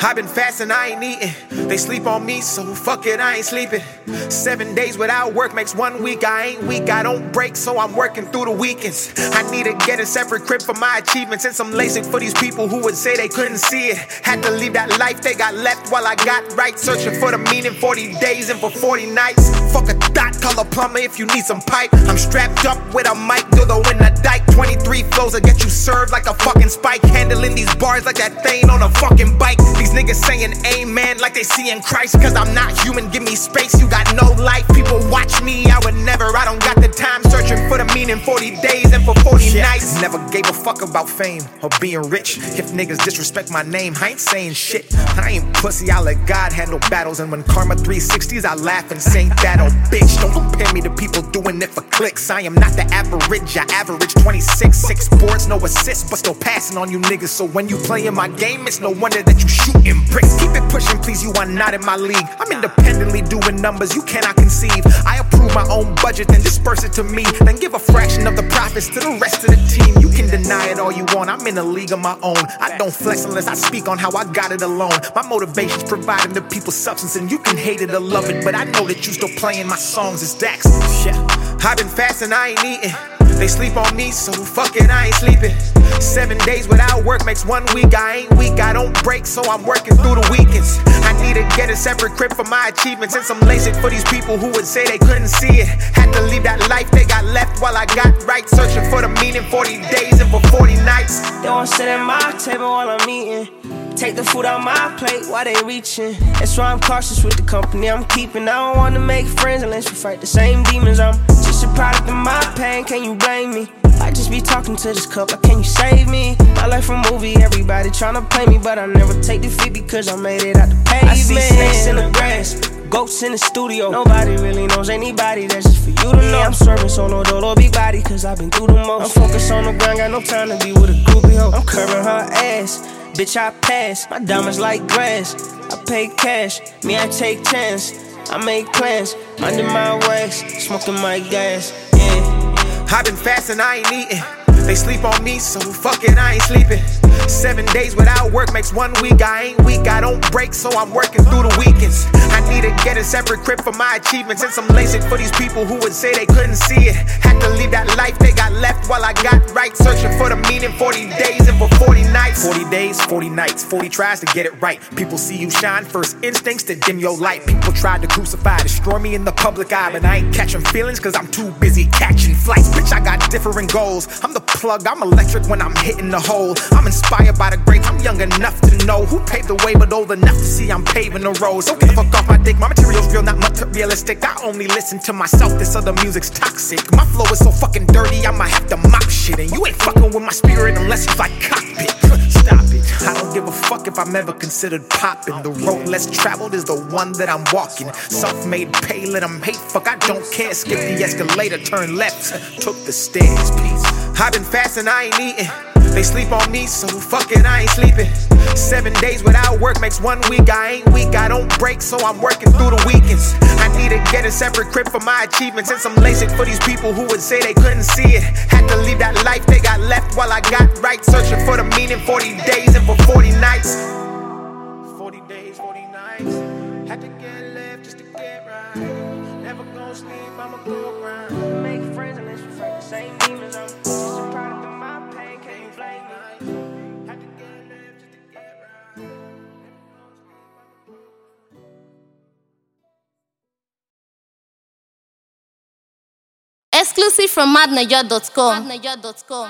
I've been fasting, I ain't eating. They sleep on me, so fuck it, I ain't sleeping. 7 days without work makes 1 week. I ain't weak, I don't break, so I'm working through the weekends. I need to get a separate crib for my achievements and some LASIK for these people who would say they couldn't see it. Had to leave that life they got left while I got right. Searching for the meaning, 40 days and for 40 nights. Fuck a dot, call a plumber if you need some pipe. I'm strapped up with a mic, dildo in the dike. 23 flows that get you served like a fucking spike. Handling these bars like that thing on a fucking bike. These niggas saying amen like they seeing Christ. Cause I'm not human, give me space, you got no life. People watch me, I would never, I don't got the time. Searching for the meaning, 40 days and for 40 nights. Never gave a fuck about fame or being rich. If niggas disrespect my name, I ain't saying shit. I ain't pussy, I let God handle battles. And when Karma 360s, I laugh and say that, oh bitch. Don't compare me to people doing it for clicks. I am not the average, I average 26. 6 boards, no assists, but still passing on you niggas. So when you playing my game, it's no wonder that you shooting bricks. Keep it pushing, please, you are not in my league. I'm independently doing numbers you cannot conceive. I approve my own budget, then disperse it to me. Then give a fraction of the profits to the rest of the team. You can deny it all you want, I'm in a league of my own. I don't flex unless I speak on how I got it alone. My motivation's providing the people substance, and you can hate it or love it, but I know that you still playing my songs as Dax. Yeah, I've been fasting, I ain't eating. They sleep on me, so fuck it, I ain't sleeping. 7 days without work makes 1 week. I ain't weak, I don't break, so I'm working through the weekends. I need to get a separate crib for my achievements and some LASIK for these people who would say they couldn't see it. Had to leave that life they got left while I got right. Searching for the meaning, 40 days and for 40 nights. They won't sit at my table while I'm eating. Take the food out my plate while they reaching. That's why I'm cautious with the company I'm keeping. I don't wanna make friends unless we fight the same demons. I'm just a product of my pain, can you blame me? I just be talking to this cup, like can you save me? My life a movie, everybody tryna play me, but I never take defeat because I made it out the pavement. I see snakes in the grass, ghosts in the studio. Nobody really knows anybody, that's just for you to know. I'm serving solo dolo, big body, cause I've been through the most. I'm focused on the grind, got no time to be with a groupie hoe. I'm curving her ass, bitch I pass. My diamonds like grass, I pay cash. Me I take chance, I make plans. Minding my wax, smoking my gas, yeah. I've been fasting, I ain't eating. They sleep on me, so fuck it, I ain't sleeping. 7 days without work makes 1 week. I ain't weak, I don't break, so I'm working through the weekends. I need to get a separate crib for my achievements and some LASIK for these people who would say they couldn't see it. Had to leave that life they got left while I got right. Searching for the meaning, 40 days and for 40 nights. 40 days, 40 nights, 40 tries to get it right. People see you shine, first instincts to dim your light. People tried to crucify, destroy me in the public eye, but I ain't catching feelings cause I'm too busy catching flights. Bitch, I got different goals. I'm the plug, I'm electric when I'm hitting the hole. I'm inspired by the greats, I'm young enough to know who paved the way, but old enough to see I'm paving the road. So get the fuck off my dick, my material's real, not materialistic. I only listen to myself, this other music's toxic. My flow is so fucking dirty, I might have to mop shit. And you ain't fucking with my spirit unless you like cockpit. Stop it, I don't give a fuck if I'm ever considered popping. The road less traveled is the one that I'm walking. Self-made pay, let them hate, fuck I don't care. Skip the escalator, turn left, took the stairs, please. I've been fasting, I ain't eating. They sleep on me, so fuck it, I ain't sleeping. 7 days without work makes 1 week. I ain't weak, I don't break, so I'm working through the weekends. I need to get a separate crib for my achievements and some LASIK for these people who would say they couldn't see it. Had to leave that life they got left while I got right. Searching for the meaning, 40 days and for 40 nights. 40 days, 40 nights. Had to get left just to get right. Never gonna sleep, I'ma go grind. Make friends unless we fight the same demons. I'm just a product of my pain, can you blame me? Had to get left just to get right. Exclusive from madnaja.com.